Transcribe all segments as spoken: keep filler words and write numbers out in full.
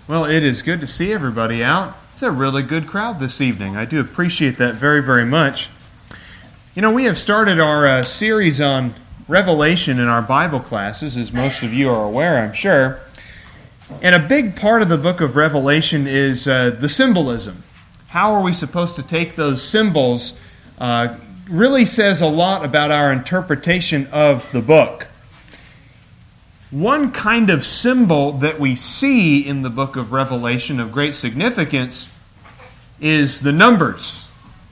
Well, it is good to see everybody out. It's a really good crowd this evening. I do appreciate that very, very much. You know, we have started our uh, series on Revelation in our Bible classes, as most of you are aware, I'm sure. And a big part of the book of Revelation is uh, the symbolism. How are we supposed to take those symbols? Uh, really says a lot about our interpretation of the book. One kind of symbol that we see in the book of Revelation of great significance is the numbers.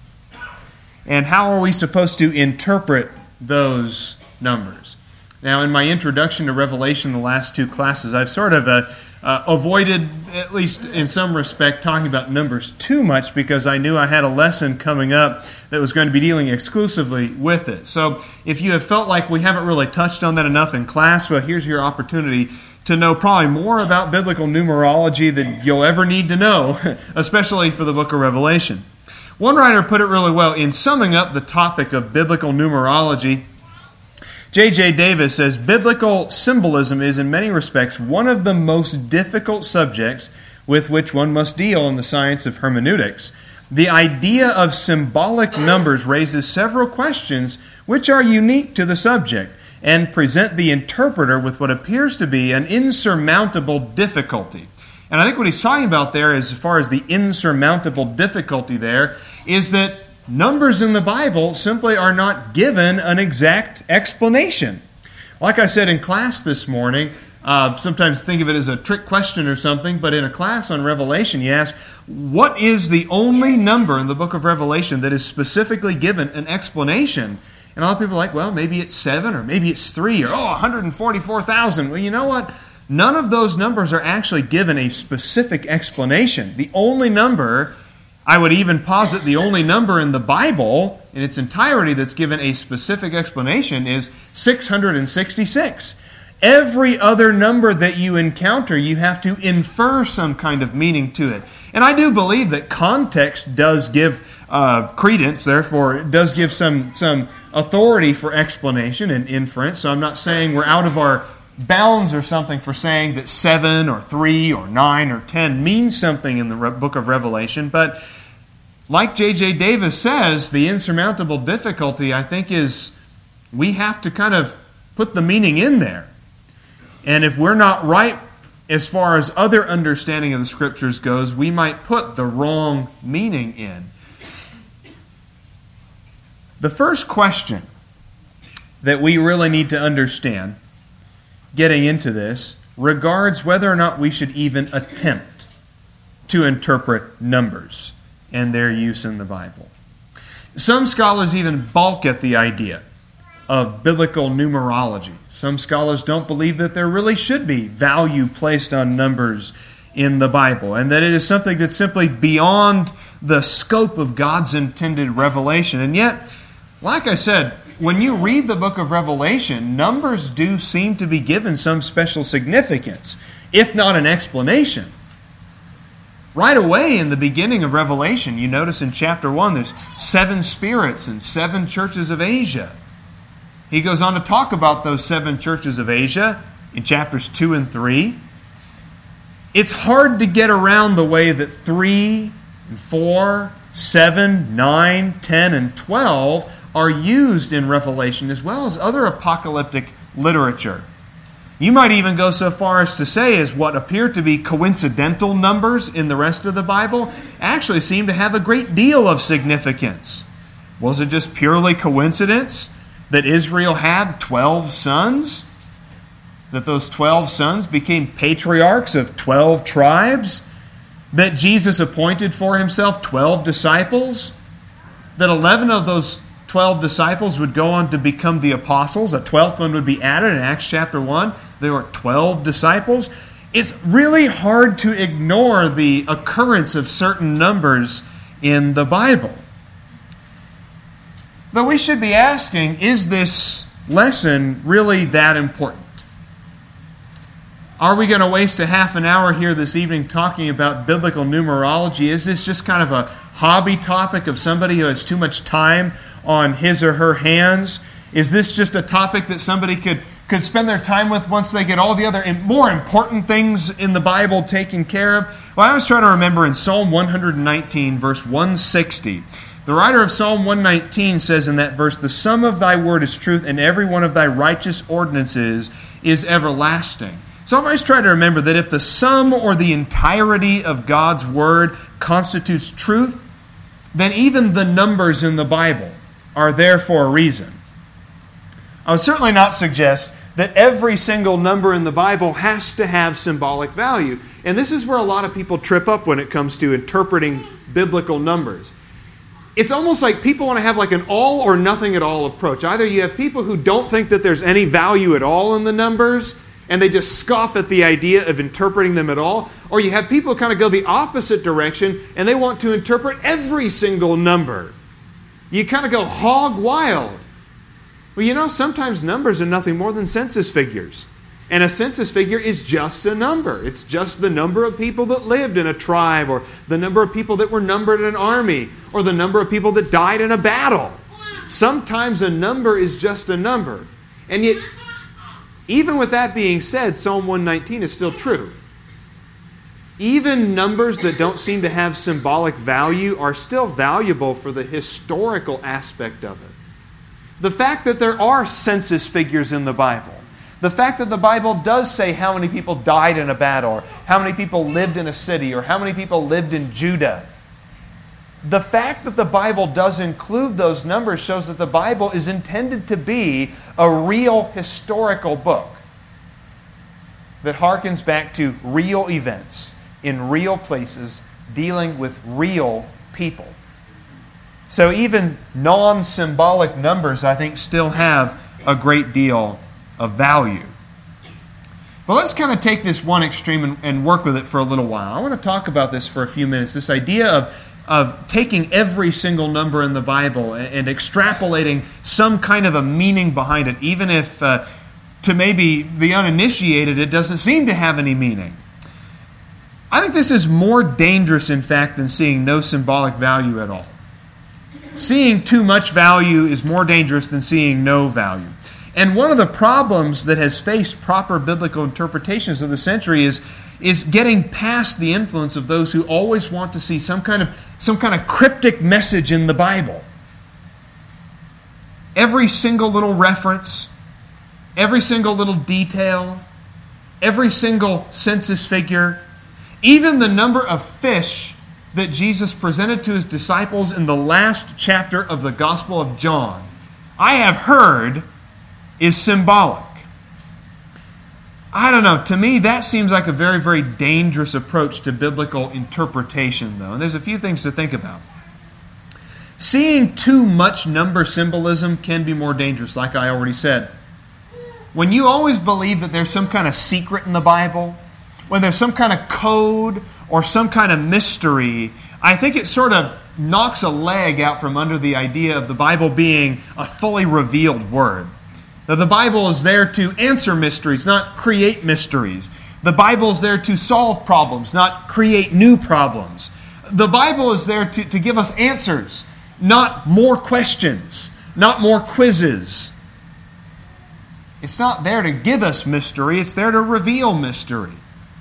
And how are we supposed to interpret those numbers? Now, in my introduction to Revelation, the last two classes, I've sort of uh, uh, avoided, at least in some respect, talking about numbers too much because I knew I had a lesson coming up that was going to be dealing exclusively with it. So if you have felt like we haven't really touched on that enough in class, well, here's your opportunity to know probably more about biblical numerology than you'll ever need to know, especially for the book of Revelation. One writer put it really well in summing up the topic of biblical numerology. J J Davis says, biblical symbolism is in many respects one of the most difficult subjects with which one must deal in the science of hermeneutics. The idea of symbolic numbers raises several questions which are unique to the subject and present the interpreter with what appears to be an insurmountable difficulty. And I think what he's talking about there, as far as the insurmountable difficulty there, is that numbers in the Bible simply are not given an exact explanation. Like I said in class this morning, uh, sometimes think of it as a trick question or something, but in a class on Revelation, you ask, what is the only number in the book of Revelation that is specifically given an explanation? And a lot of people are like, well, maybe it's seven, or maybe it's three, or oh, one hundred forty-four thousand. Well, you know what? None of those numbers are actually given a specific explanation. The only number, I would even posit the only number in the Bible in its entirety that's given a specific explanation is six hundred sixty-six. Every other number that you encounter, you have to infer some kind of meaning to it. And I do believe that context does give uh, credence, therefore it does give some, some authority for explanation and inference. So I'm not saying we're out of our bounds or something for saying that seven or three or nine or ten means something in the book of Revelation, but like J J Davis says, the insurmountable difficulty, I think, is we have to kind of put the meaning in there. And if we're not right as far as other understanding of the Scriptures goes, we might put the wrong meaning in. The first question that we really need to understand, getting into this, regards whether or not we should even attempt to interpret numbers and their use in the Bible. Some scholars even balk at the idea of biblical numerology. Some scholars don't believe that there really should be value placed on numbers in the Bible, and that it is something that's simply beyond the scope of God's intended revelation. And yet, like I said, when you read the book of Revelation, numbers do seem to be given some special significance, if not an explanation. Right away in the beginning of Revelation, you notice in chapter one, there's seven spirits and seven churches of Asia. He goes on to talk about those seven churches of Asia in chapters two and three. It's hard to get around the way that three and four, seven, nine, ten, and twelve are used in Revelation as well as other apocalyptic literature. You might even go so far as to say as what appear to be coincidental numbers in the rest of the Bible actually seem to have a great deal of significance. Was it just purely coincidence that Israel had twelve sons? That those twelve sons became patriarchs of twelve tribes? That Jesus appointed for himself twelve disciples? That eleven of those twelve disciples would go on to become the apostles? A twelfth one would be added in Acts chapter one. There were twelve disciples. It's really hard to ignore the occurrence of certain numbers in the Bible. Though we should be asking, is this lesson really that important? Are we going to waste a half an hour here this evening talking about biblical numerology? Is this just kind of a hobby topic of somebody who has too much time on his or her hands? Is this just a topic that somebody could could spend their time with once they get all the other more important things in the Bible taken care of? Well, I was trying to remember in Psalm one nineteen, verse one sixty. The writer of Psalm one nineteen says in that verse, "The sum of thy word is truth, and every one of thy righteous ordinances is everlasting." So I've always tried to remember that if the sum or the entirety of God's word constitutes truth, then even the numbers in the Bible are there for a reason. I would certainly not suggest that every single number in the Bible has to have symbolic value. And this is where a lot of people trip up when it comes to interpreting biblical numbers. It's almost like people want to have like an all or nothing at all approach. Either you have people who don't think that there's any value at all in the numbers, and they just scoff at the idea of interpreting them at all, or you have people who kind of go the opposite direction, and they want to interpret every single number. You kind of go hog wild. Well, you know, sometimes numbers are nothing more than census figures. And a census figure is just a number. It's just the number of people that lived in a tribe, or the number of people that were numbered in an army, or the number of people that died in a battle. Sometimes a number is just a number. And yet, even with that being said, Psalm one nineteen is still true. Even numbers that don't seem to have symbolic value are still valuable for the historical aspect of it. The fact that there are census figures in the Bible, the fact that the Bible does say how many people died in a battle, or how many people lived in a city, or how many people lived in Judah, the fact that the Bible does include those numbers shows that the Bible is intended to be a real historical book that harkens back to real events in real places dealing with real people. So even non-symbolic numbers, I think, still have a great deal of value. But let's kind of take this one extreme and, and work with it for a little while. I want to talk about this for a few minutes, this idea of of taking every single number in the Bible and, and extrapolating some kind of a meaning behind it, even if uh, to maybe the uninitiated it doesn't seem to have any meaning. I think this is more dangerous, in fact, than seeing no symbolic value at all. Seeing too much value is more dangerous than seeing no value. And one of the problems that has faced proper biblical interpretations of the century is, is getting past the influence of those who always want to see some kind of some kind of cryptic message in the Bible. Every single little reference, every single little detail, every single census figure, even the number of fish that Jesus presented to his disciples in the last chapter of the Gospel of John, I have heard, is symbolic. I don't know. To me, that seems like a very, very dangerous approach to biblical interpretation, though. And there's a few things to think about. Seeing too much number symbolism can be more dangerous, like I already said. When you always believe that there's some kind of secret in the Bible, when there's some kind of code or some kind of mystery, I think it sort of knocks a leg out from under the idea of the Bible being a fully revealed word. Now, the Bible is there to answer mysteries, not create mysteries. The Bible is there to solve problems, not create new problems. The Bible is there to, to give us answers, not more questions, not more quizzes. It's not there to give us mystery, it's there to reveal mystery.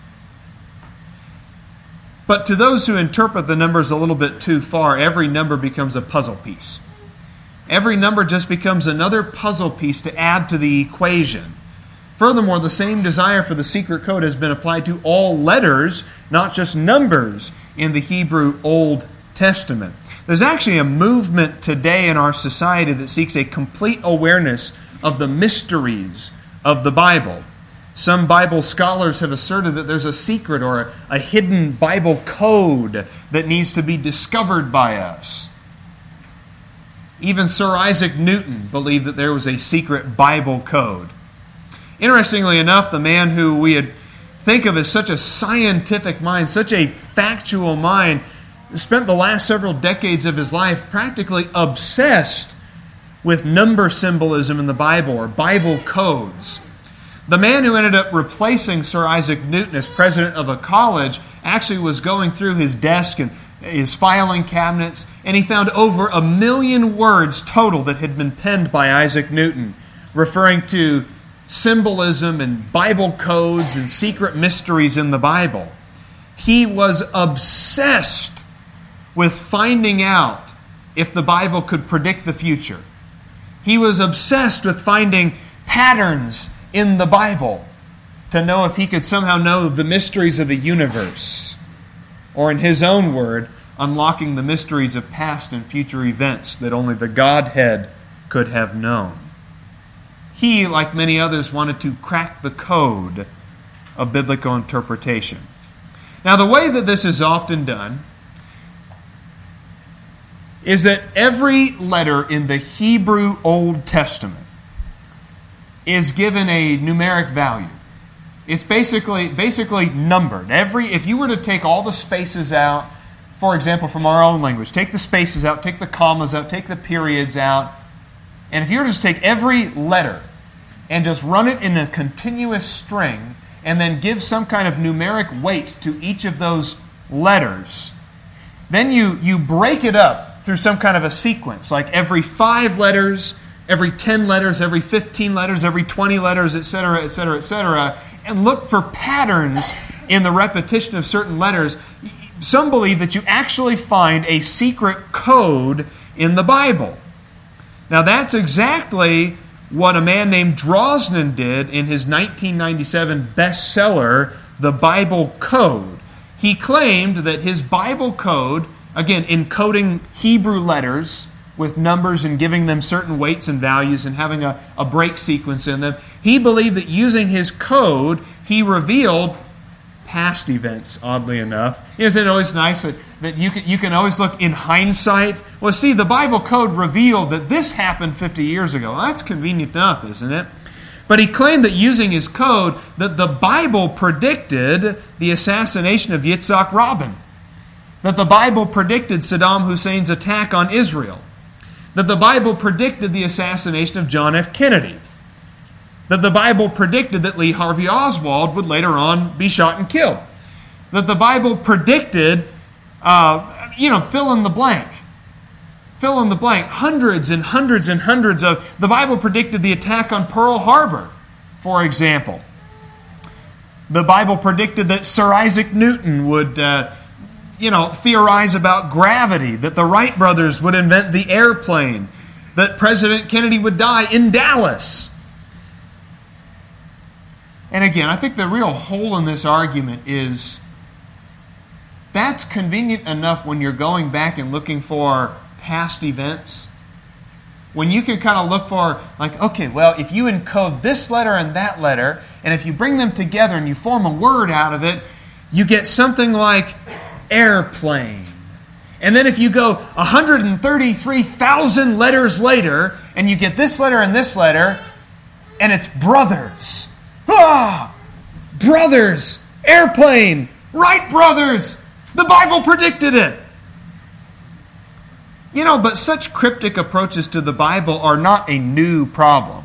But to those who interpret the numbers a little bit too far, every number becomes a puzzle piece. Every number just becomes another puzzle piece to add to the equation. Furthermore, the same desire for the secret code has been applied to all letters, not just numbers, in the Hebrew Old Testament. There's actually a movement today in our society that seeks a complete awareness of the mysteries of the Bible. Some Bible scholars have asserted that there's a secret or a, a hidden Bible code that needs to be discovered by us. Even Sir Isaac Newton believed that there was a secret Bible code. Interestingly enough, the man who we would think of as such a scientific mind, such a factual mind, spent the last several decades of his life practically obsessed with number symbolism in the Bible, or Bible codes. The man who ended up replacing Sir Isaac Newton as president of a college actually was going through his desk and his filing cabinets, and he found over a million words total that had been penned by Isaac Newton, referring to symbolism and Bible codes and secret mysteries in the Bible. He was obsessed with finding out if the Bible could predict the future. He was obsessed with finding patterns in the Bible to know if he could somehow know the mysteries of the universe, or in his own word, unlocking the mysteries of past and future events that only the Godhead could have known. He, like many others, wanted to crack the code of biblical interpretation. Now, the way that this is often done is that every letter in the Hebrew Old Testament is given a numeric value. It's basically basically numbered. Every if you were to take all the spaces out, for example, from our own language, take the spaces out, take the commas out, take the periods out, and if you were to just take every letter and just run it in a continuous string and then give some kind of numeric weight to each of those letters, then you, you break it up through some kind of a sequence, like every five letters, every ten letters, every fifteen letters, every twenty letters, et cetera, et cetera, et cetera, and look for patterns in the repetition of certain letters. Some believe that you actually find a secret code in the Bible. Now, that's exactly what a man named Drosnin did in his nineteen ninety-seven bestseller, The Bible Code. He claimed that his Bible code, again, encoding Hebrew letters with numbers and giving them certain weights and values and having a, a break sequence in them, he believed that using his code, he revealed past events, oddly enough. Isn't it always nice that, that you can, you can always look in hindsight? Well, see, the Bible code revealed that this happened fifty years ago. Well, that's convenient enough, isn't it? But he claimed that using his code, that the Bible predicted the assassination of Yitzhak Rabin. That the Bible predicted Saddam Hussein's attack on Israel. That the Bible predicted the assassination of John F. Kennedy. That the Bible predicted that Lee Harvey Oswald would later on be shot and killed. That the Bible predicted, uh, you know, fill in the blank. Fill in the blank. Hundreds and hundreds and hundreds of... The Bible predicted the attack on Pearl Harbor, for example. The Bible predicted that Sir Isaac Newton would... Uh, you know, theorize about gravity, that the Wright brothers would invent the airplane, that President Kennedy would die in Dallas. And again, I think the real hole in this argument is that's convenient enough when you're going back and looking for past events. When you can kind of look for, like, okay, well, if you encode this letter and that letter, and if you bring them together and you form a word out of it, you get something like airplane. And then if you go one hundred thirty-three thousand letters later, and you get this letter and this letter, and it's brothers. Ah! Brothers! Airplane! Wright brothers! The Bible predicted it! You know, but such cryptic approaches to the Bible are not a new problem.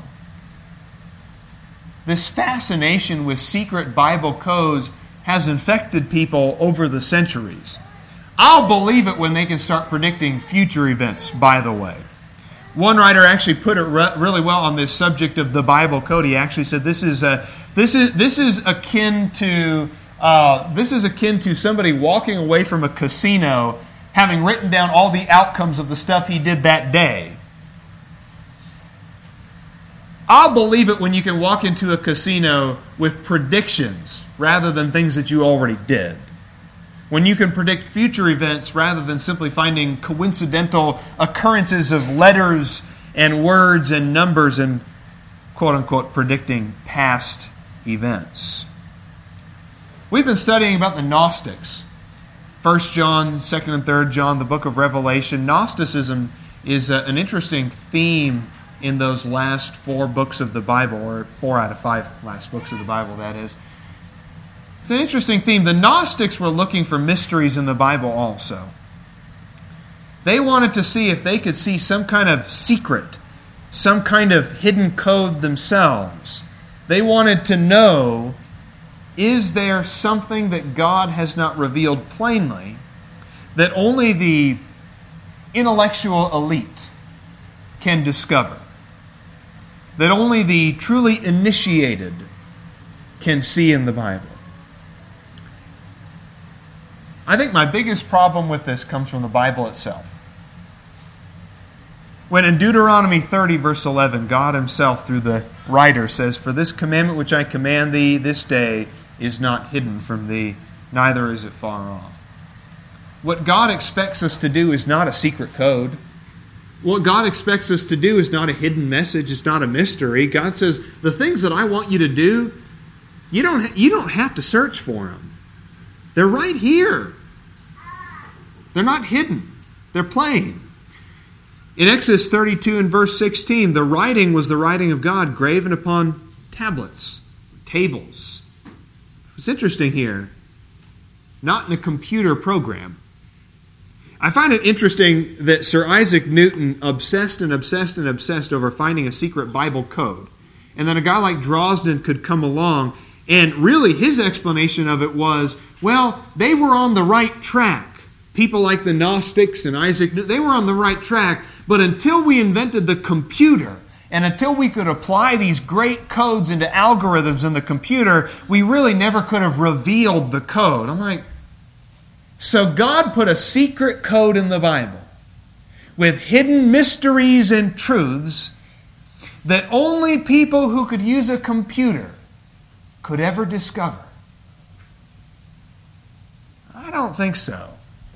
This fascination with secret Bible codes has infected people over the centuries. I'll believe it when they can start predicting future events, by the way. One writer actually put it re- really well on this subject of the Bible code. He actually said this is a, this is this is akin to uh, this is akin to somebody walking away from a casino having written down all the outcomes of the stuff he did that day. I'll believe it when you can walk into a casino with predictions rather than things that you already did. When you can predict future events rather than simply finding coincidental occurrences of letters and words and numbers and quote-unquote predicting past events. We've been studying about the Gnostics. First John, Second and Third John, the book of Revelation. Gnosticism is a, an interesting theme in those last four books of the Bible, or four out of five last books of the Bible, that is. It's an interesting theme. The Gnostics were looking for mysteries in the Bible also. They wanted to see if they could see some kind of secret, some kind of hidden code themselves. They wanted to know, is there something that God has not revealed plainly that only the intellectual elite can discover? that only the truly initiated can see in the Bible. I think my biggest problem with this comes from the Bible itself. When in Deuteronomy thirty, verse eleven, God himself, through the writer, says, "For this commandment which I command thee this day is not hidden from thee, neither is it far off." What God expects us to do is not a secret code. What God expects us to do is not a hidden message. It's not a mystery. God says, the things that I want you to do, you don't, you don't have to search for them. They're right here. They're not hidden. They're plain. In Exodus thirty-two and verse sixteen, the writing was the writing of God graven upon tablets, tables. It's interesting here. Not in a computer program. I find it interesting that Sir Isaac Newton obsessed and obsessed and obsessed over finding a secret Bible code. And then a guy like Drosden could come along, and really his explanation of it was, well, they were on the right track. People like the Gnostics and Isaac Newton, they were on the right track. But until we invented the computer, and until we could apply these great codes into algorithms in the computer, we really never could have revealed the code. I'm like, so God put a secret code in the Bible with hidden mysteries and truths that only people who could use a computer could ever discover. I don't think so.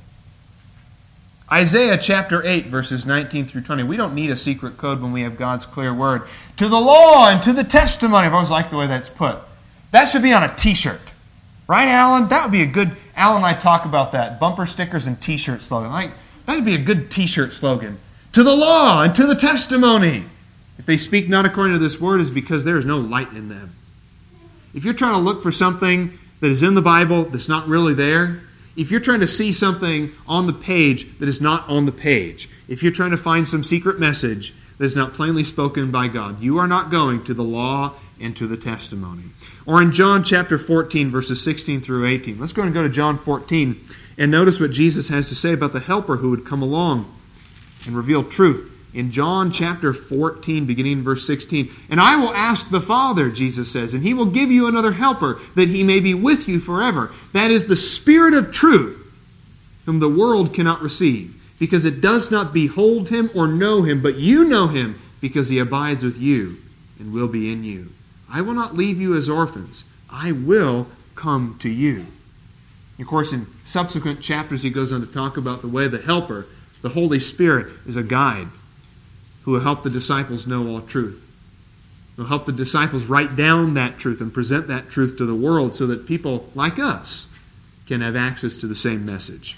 Isaiah chapter eight, verses nineteen through twenty. We don't need a secret code when we have God's clear word. To the law and to the testimony. I've always liked the way that's put. That should be on a t-shirt. Right, Alan? That would be a good... Alan and I talk about that. Bumper stickers and t-shirt slogan. Like, that would be a good t-shirt slogan. To the law and to the testimony. If they speak not according to this word, is because there is no light in them. If you're trying to look for something that is in the Bible that's not really there, if you're trying to see something on the page that is not on the page, if you're trying to find some secret message that is not plainly spoken by God, you are not going to the law and to the testimony. Or in John chapter fourteen, verses sixteen through eighteen. Let's go and go to John fourteen and notice what Jesus has to say about the helper who would come along and reveal truth. In John chapter fourteen, beginning in verse sixteen, "And I will ask the Father," Jesus says, "and He will give you another helper, that He may be with you forever. That is the Spirit of truth, whom the world cannot receive, because it does not behold Him or know Him, but you know Him, because He abides with you and will be in you. I will not leave you as orphans. I will come to you." Of course, in subsequent chapters, He goes on to talk about the way the helper, the Holy Spirit, is a guide who will help the disciples know all truth. Who will help the disciples write down that truth and present that truth to the world so that people like us can have access to the same message.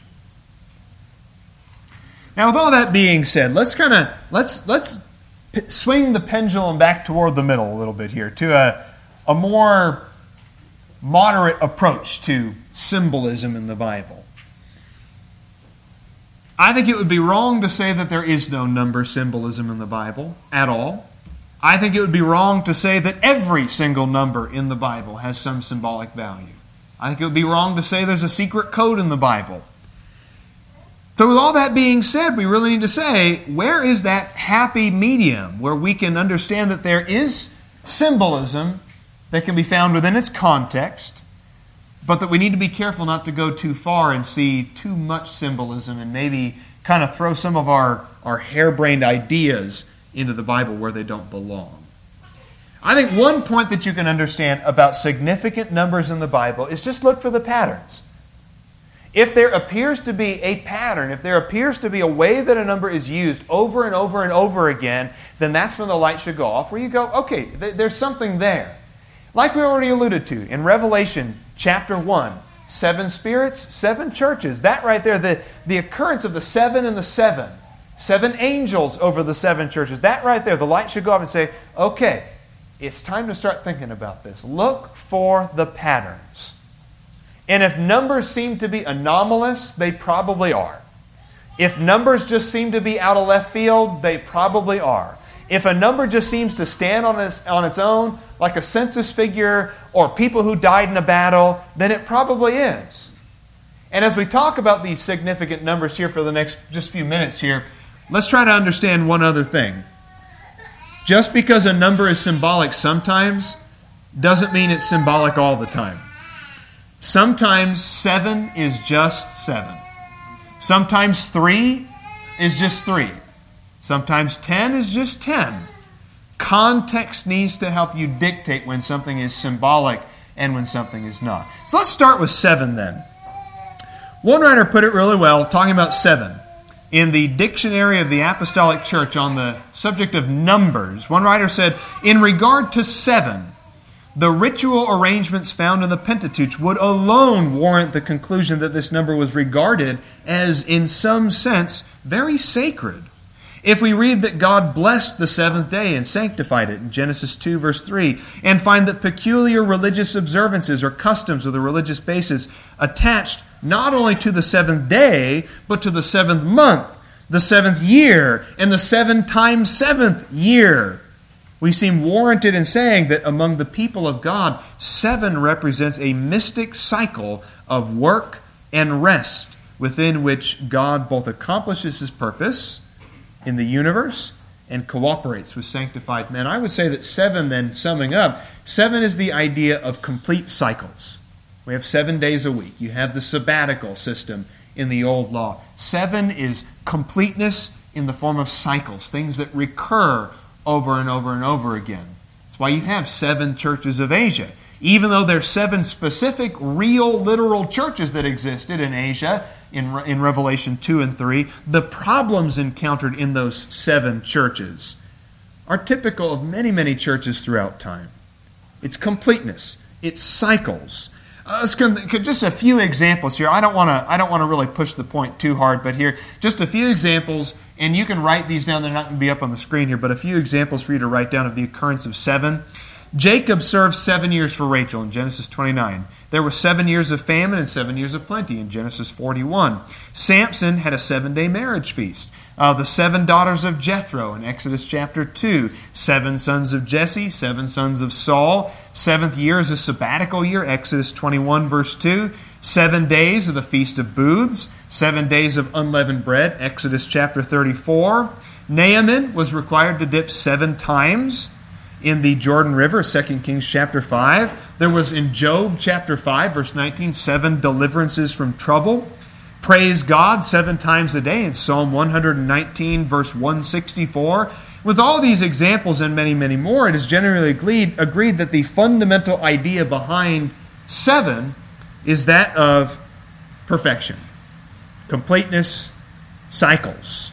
Now, with all that being said, let's kind of let's let's p- swing the pendulum back toward the middle a little bit here to a a more moderate approach to symbolism in the Bible. I think it would be wrong to say that there is no number symbolism in the Bible at all. I think it would be wrong to say that every single number in the Bible has some symbolic value. I think it would be wrong to say there's a secret code in the Bible. So with all that being said, we really need to say, where is that happy medium where we can understand that there is symbolism that can be found within its context, but that we need to be careful not to go too far and see too much symbolism and maybe kind of throw some of our, our harebrained ideas into the Bible where they don't belong. I think one point that you can understand about significant numbers in the Bible is just look for the patterns. If there appears to be a pattern, if there appears to be a way that a number is used over and over and over again, then that's when the light should go off, where you go, okay, th- there's something there. Like we already alluded to in Revelation chapter one, seven spirits, seven churches. That right there, the, the occurrence of the seven and the seven, seven angels over the seven churches. That right there, the light should go off and say, okay, it's time to start thinking about this. Look for the patterns. And if numbers seem to be anomalous, they probably are. If numbers just seem to be out of left field, they probably are. If a number just seems to stand on its, on its own, like a census figure or people who died in a battle, then it probably is. And as we talk about these significant numbers here for the next just few minutes here, let's try to understand one other thing. Just because a number is symbolic sometimes doesn't mean it's symbolic all the time. Sometimes seven is just seven. Sometimes three is just three. Sometimes ten is just ten. Context needs to help you dictate when something is symbolic and when something is not. So let's start with seven then. One writer put it really well, talking about seven. In the Dictionary of the Apostolic Church on the subject of numbers, one writer said, in regard to seven, the ritual arrangements found in the Pentateuch would alone warrant the conclusion that this number was regarded as, in some sense, very sacred. If we read that God blessed the seventh day and sanctified it in Genesis two, verse three, and find that peculiar religious observances or customs with a religious basis attached not only to the seventh day, but to the seventh month, the seventh year, and the seven times seventh year, we seem warranted in saying that among the people of God, seven represents a mystic cycle of work and rest within which God both accomplishes His purpose in the universe and cooperates with sanctified men. I would say that seven, then, summing up, seven is the idea of complete cycles. We have seven days a week. You have the sabbatical system in the old law. Seven is completeness in the form of cycles, things that recur over and over and over again. That's why you have seven churches of Asia. Even though there's seven specific, real, literal churches that existed in Asia, in, in Revelation two and three, the problems encountered in those seven churches are typical of many, many churches throughout time. It's completeness. It's cycles. Uh, let's go, just a few examples here. I don't want to. I don't want to really push the point too hard, but here, just a few examples, and you can write these down. They're not going to be up on the screen here, but a few examples for you to write down of the occurrence of seven. Jacob served seven years for Rachel in Genesis twenty-nine. There were seven years of famine and seven years of plenty in Genesis forty-one. Samson had a seven-day marriage feast. Uh, the seven daughters of Jethro in Exodus chapter two. Seven sons of Jesse, seven sons of Saul. Seventh year is a sabbatical year, Exodus twenty-one, verse two. Seven days of the Feast of Booths. Seven days of unleavened bread, Exodus chapter thirty-four. Naaman was required to dip seven times in the Jordan River, Second Kings chapter five. There was in Job chapter five, verse nineteen, seven deliverances from trouble. Praise God seven times a day in Psalm one nineteen, verse one sixty-four. With all these examples and many, many more, it is generally agreed, agreed that the fundamental idea behind seven is that of perfection, completeness, cycles.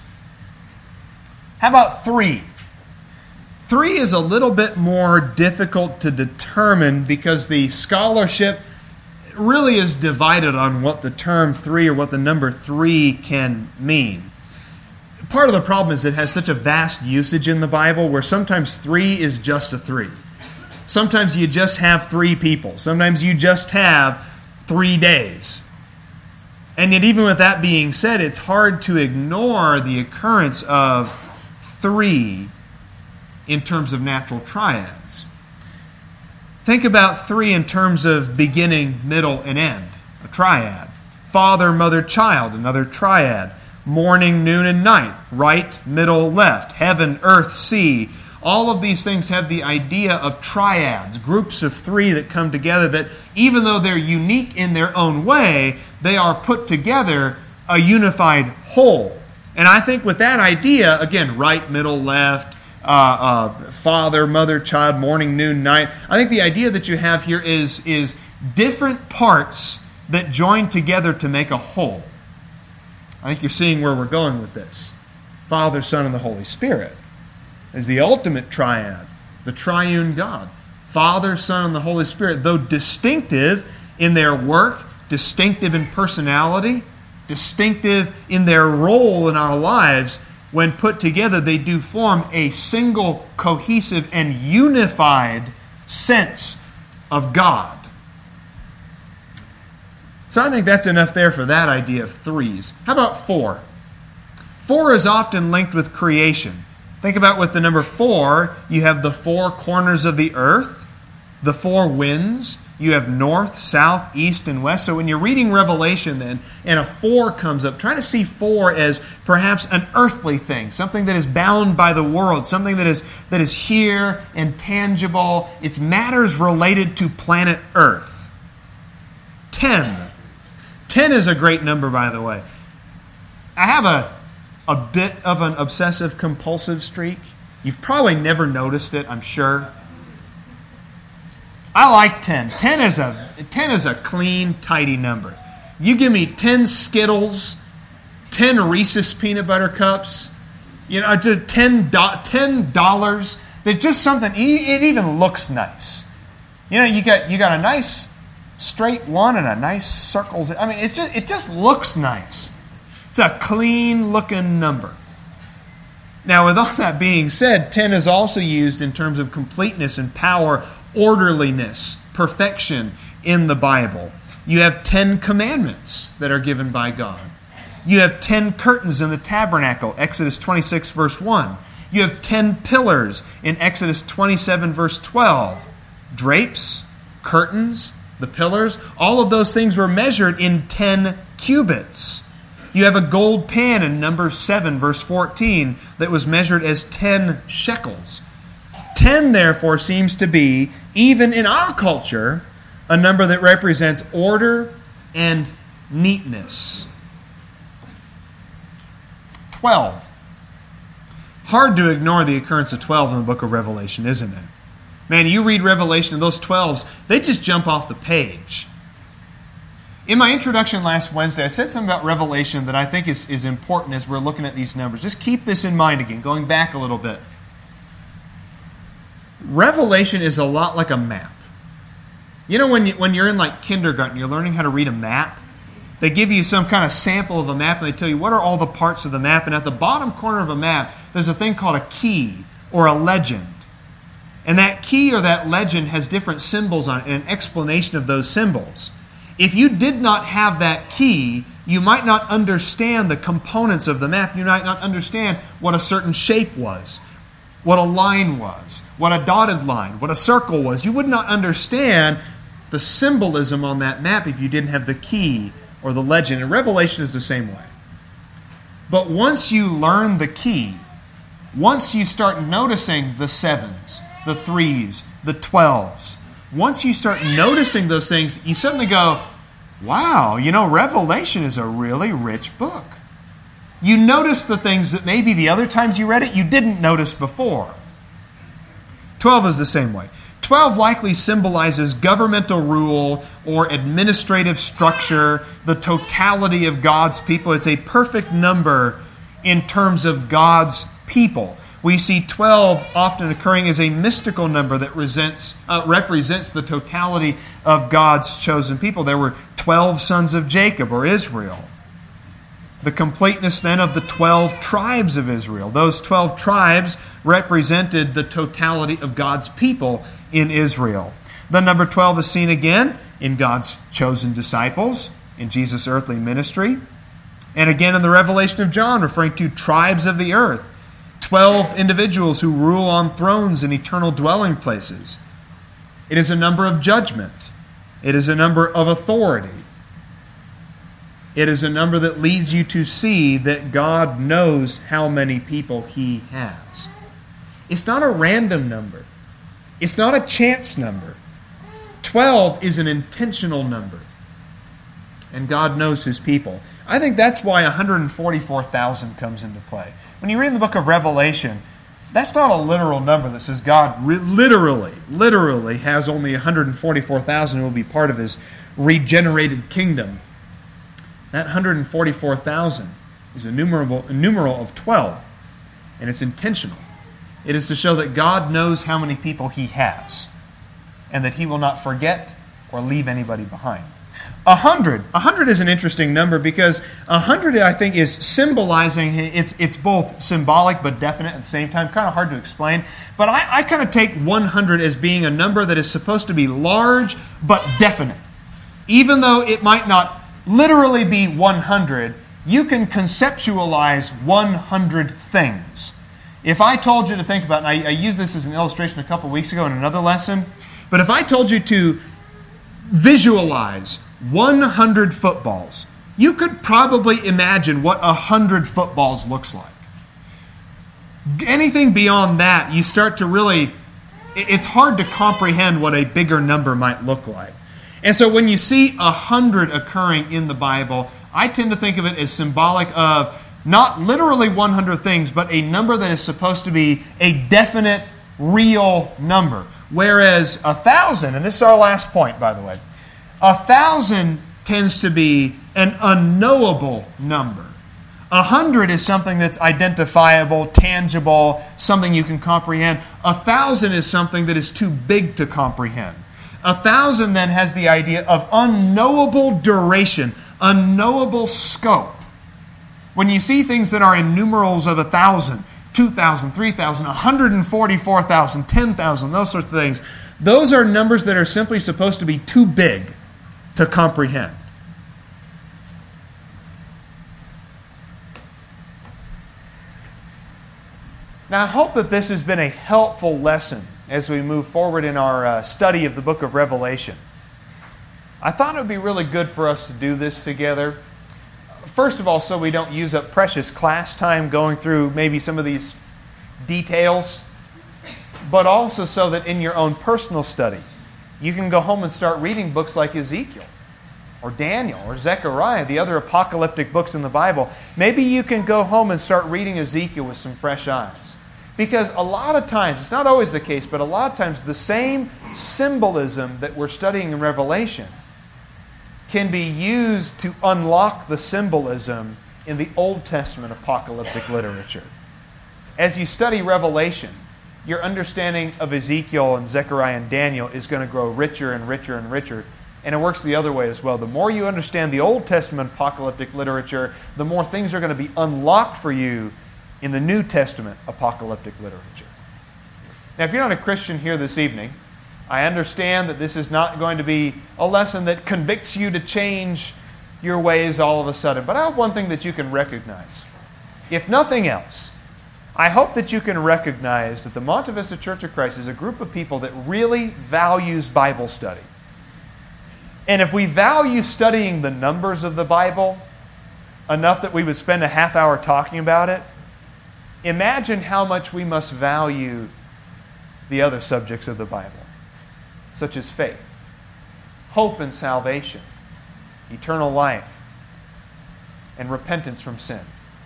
How about three? Three is a little bit more difficult to determine because the scholarship really is divided on what the term three or what the number three can mean. Part of the problem is it has such a vast usage in the Bible where sometimes three is just a three. Sometimes you just have three people. Sometimes you just have three days. And yet even with that being said, it's hard to ignore the occurrence of three in terms of natural triads. Think about three in terms of beginning, middle, and end, a triad. Father, mother, child, another triad. Morning, noon, and night, right, middle, left. Heaven, earth, sea. All of these things have the idea of triads, groups of three that come together that even though they're unique in their own way, they are put together a unified whole. And I think with that idea, again, right, middle, left, Uh, uh, father, mother, child, morning, noon, night. I think the idea that you have here is, is different parts that join together to make a whole. I think you're seeing where we're going with this. Father, Son, and the Holy Spirit is the ultimate triad, the triune God. Father, Son, and the Holy Spirit, though distinctive in their work, distinctive in personality, distinctive in their role in our lives, when put together, they do form a single, cohesive, and unified sense of God. So I think that's enough there for that idea of threes. How about four? Four is often linked with creation. Think about with the number four, you have the four corners of the earth, the four winds, You have north, south, east, and west. So when you're reading Revelation then, and a four comes up, try to see four as perhaps an earthly thing, something that is bound by the world, something that is that is here and tangible. It's matters related to planet Earth. Ten. Ten is a great number, by the way. I have a, a bit of an obsessive-compulsive streak. You've probably never noticed it, I'm sure. I like ten. Ten is a ten is a clean, tidy number. You give me ten Skittles, ten Reese's peanut butter cups, you know, ten ten dollars. There's just something. It even looks nice. You know, you got you got a nice straight one and a nice circles. I mean, it's just it just looks nice. It's a clean looking number. Now, with all that being said, ten is also used in terms of completeness and power, orderliness, perfection in the Bible. You have ten commandments that are given by God. You have ten curtains in the tabernacle, Exodus twenty-six, verse one. You have ten pillars in Exodus twenty-seven, verse twelve. Drapes, curtains, the pillars, all of those things were measured in ten cubits. You have a gold pan in Numbers seven, verse fourteen, that was measured as ten shekels. Ten, therefore, seems to be, even in our culture, a number that represents order and neatness. Twelve. Hard to ignore the occurrence of twelve in the book of Revelation, isn't it? Man, you read Revelation and those twelves, they just jump off the page. In my introduction last Wednesday, I said something about Revelation that I think is, is important as we're looking at these numbers. Just keep this in mind again, going back a little bit. Revelation is a lot like a map. You know when, you, when you're in like kindergarten, you're learning how to read a map? They give you some kind of sample of a map and they tell you what are all the parts of the map. And at the bottom corner of a map, there's a thing called a key or a legend. And that key or that legend has different symbols on it and an explanation of those symbols. If you did not have that key, you might not understand the components of the map. You might not understand what a certain shape was, what a line was, what a dotted line, what a circle was. You would not understand the symbolism on that map if you didn't have the key or the legend. And Revelation is the same way. But once you learn the key, once you start noticing the sevens, the threes, the twelves, once you start noticing those things, you suddenly go, wow, you know, Revelation is a really rich book. You notice the things that maybe the other times you read it, you didn't notice before. Twelve is the same way. Twelve likely symbolizes governmental rule or administrative structure, the totality of God's people. It's a perfect number in terms of God's people. We see twelve often occurring as a mystical number that resents, uh, represents the totality of God's chosen people. There were twelve sons of Jacob or Israel. The completeness then of the twelve tribes of Israel. Those twelve tribes represented the totality of God's people in Israel. The number twelve is seen again in God's chosen disciples, in Jesus' earthly ministry, and again in the Revelation of John, referring to tribes of the earth. Twelve individuals who rule on thrones in eternal dwelling places. It is a number of judgment. It is a number of authority. It is a number that leads you to see that God knows how many people He has. It's not a random number. It's not a chance number. Twelve is an intentional number. And God knows His people. I think that's why one hundred forty-four thousand comes into play. When you read the book of Revelation, that's not a literal number that says God re- literally, literally has only one hundred forty-four thousand who will be part of His regenerated kingdom. That one hundred forty-four thousand is a numeral, a numeral of twelve, and it's intentional. It is to show that God knows how many people He has, and that He will not forget or leave anybody behind. A hundred. A hundred is an interesting number because a hundred, I think, is symbolizing, it's it's both symbolic but definite at the same time. Kind of hard to explain. But I, I kind of take one hundred as being a number that is supposed to be large but definite. Even though it might not literally be one hundred, you can conceptualize one hundred things. If I told you to think about, and I, I used this as an illustration a couple weeks ago in another lesson, but if I told you to visualize one hundred footballs, you could probably imagine what one hundred footballs looks like. Anything beyond that, you start to really, it's hard to comprehend what a bigger number might look like. And so when you see one hundred occurring in the Bible, I tend to think of it as symbolic of not literally one hundred things, but a number that is supposed to be a definite, real number. Whereas a thousand, and this is our last point, by the way, a thousand tends to be an unknowable number. A hundred is something that's identifiable, tangible, something you can comprehend. A thousand is something that is too big to comprehend. A thousand then has the idea of unknowable duration, unknowable scope. When you see things that are in numerals of a thousand, two thousand, three thousand, one hundred forty-four thousand, ten thousand, those sorts of things, those are numbers that are simply supposed to be too big to comprehend. Now, I hope that this has been a helpful lesson as we move forward in our uh, study of the book of Revelation. I thought it would be really good for us to do this together. First of all, so we don't use up precious class time going through maybe some of these details, but also so that in your own personal study, you can go home and start reading books like Ezekiel or Daniel or Zechariah, the other apocalyptic books in the Bible. Maybe you can go home and start reading Ezekiel with some fresh eyes. Because a lot of times, it's not always the case, but a lot of times the same symbolism that we're studying in Revelation can be used to unlock the symbolism in the Old Testament apocalyptic literature. As you study Revelation, your understanding of Ezekiel and Zechariah and Daniel is going to grow richer and richer and richer. And it works the other way as well. The more you understand the Old Testament apocalyptic literature, the more things are going to be unlocked for you in the New Testament apocalyptic literature. Now, if you're not a Christian here this evening, I understand that this is not going to be a lesson that convicts you to change your ways all of a sudden. But I have one thing that you can recognize. If nothing else, I hope that you can recognize that the Monte Vista Church of Christ is a group of people that really values Bible study. And if we value studying the numbers of the Bible enough that we would spend a half hour talking about it, imagine how much we must value the other subjects of the Bible, such as faith, hope and salvation, eternal life, and repentance from sin.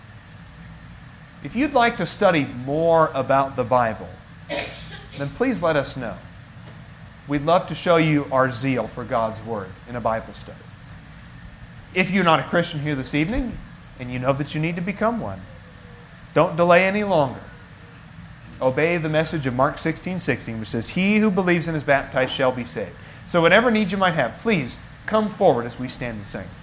If you'd like to study more about the Bible, then please let us know. We'd love to show you our zeal for God's Word in a Bible study. If you're not a Christian here this evening, and you know that you need to become one, don't delay any longer. Obey the message of Mark sixteen sixteen, which says, "He who believes and is baptized shall be saved." So whatever needs you might have, please come forward as we stand and sing.